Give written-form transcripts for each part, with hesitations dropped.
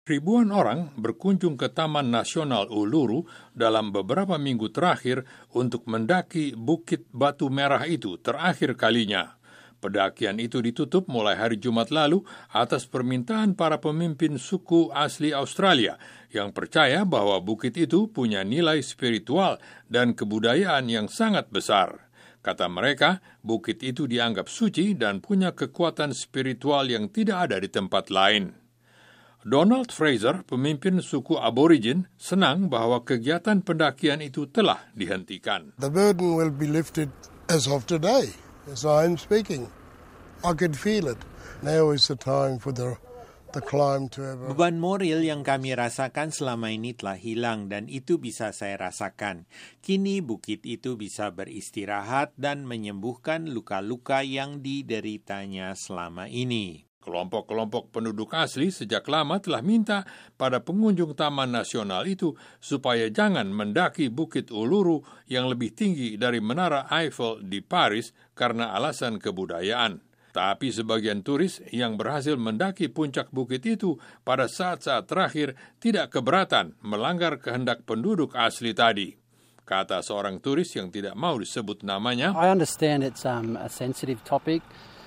Ribuan orang berkunjung ke Taman Nasional Uluru dalam beberapa minggu terakhir untuk mendaki Bukit Batu Merah itu terakhir kalinya. Pendakian itu ditutup mulai hari Jumat lalu atas permintaan para pemimpin suku asli Australia yang percaya bahwa bukit itu punya nilai spiritual dan kebudayaan yang sangat besar. Kata mereka, bukit itu dianggap suci dan punya kekuatan spiritual yang tidak ada di tempat lain. Donald Fraser, pemimpin suku Aborigin, senang bahwa kegiatan pendakian itu telah dihentikan. The burden will be lifted as of today, as I am speaking. I can feel it. Now is the time for the climb to ever... Beban moral yang kami rasakan selama ini telah hilang dan itu bisa saya rasakan. Kini bukit itu bisa beristirahat dan menyembuhkan luka-luka yang dideritanya selama ini. Kelompok-kelompok penduduk asli sejak lama telah minta pada pengunjung Taman Nasional itu supaya jangan mendaki Bukit Uluru yang lebih tinggi dari Menara Eiffel di Paris karena alasan kebudayaan. Tapi sebagian turis yang berhasil mendaki puncak bukit itu pada saat-saat terakhir tidak keberatan melanggar kehendak penduduk asli tadi. Kata seorang turis yang tidak mau disebut namanya, I understand it's a sensitive topic.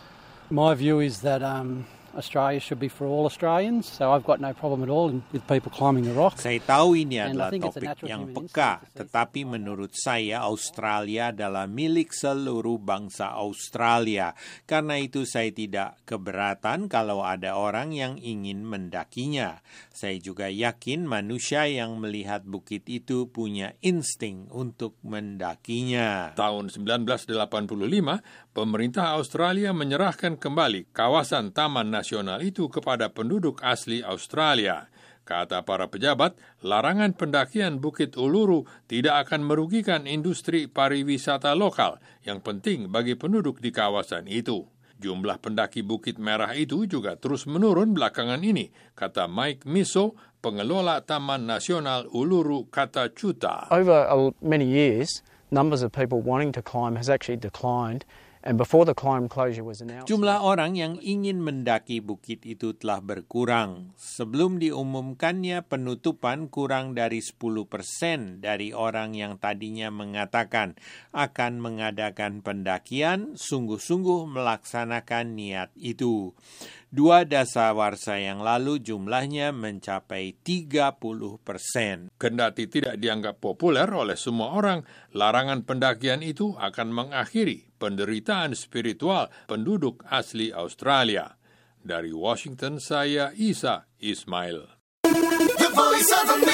My view is that Australia should be for all Australians, so I've got no problem at all with people climbing the rock. Saya tahu ini adalah topik yang peka, tetapi menurut saya Australia adalah milik seluruh bangsa Australia. Karena itu saya tidak keberatan kalau ada orang yang ingin mendakinya. Saya juga yakin manusia yang melihat bukit itu punya insting untuk mendakinya. Tahun 1985, pemerintah Australia menyerahkan kembali kawasan Taman Nasional itu kepada penduduk asli Australia. Kata para pejabat, larangan pendakian Bukit Uluru tidak akan merugikan industri pariwisata lokal yang penting bagi penduduk di kawasan itu. Jumlah pendaki Bukit Merah itu juga terus menurun belakangan ini, kata Mike Miso, pengelola Taman Nasional Uluru Kata Chuta. Over many years, numbers of people wanting to climb has actually declined. And before the climb closure was announced, jumlah orang yang ingin mendaki bukit itu telah berkurang. Sebelum diumumkannya penutupan, kurang dari 10% dari orang yang tadinya mengatakan akan mengadakan pendakian sungguh-sungguh melaksanakan niat itu. 2 dasawarsa yang lalu jumlahnya mencapai 30%. Kendati tidak dianggap populer oleh semua orang, larangan pendakian itu akan mengakhiri penderitaan spiritual penduduk asli Australia. Dari Washington, saya Isa Ismail.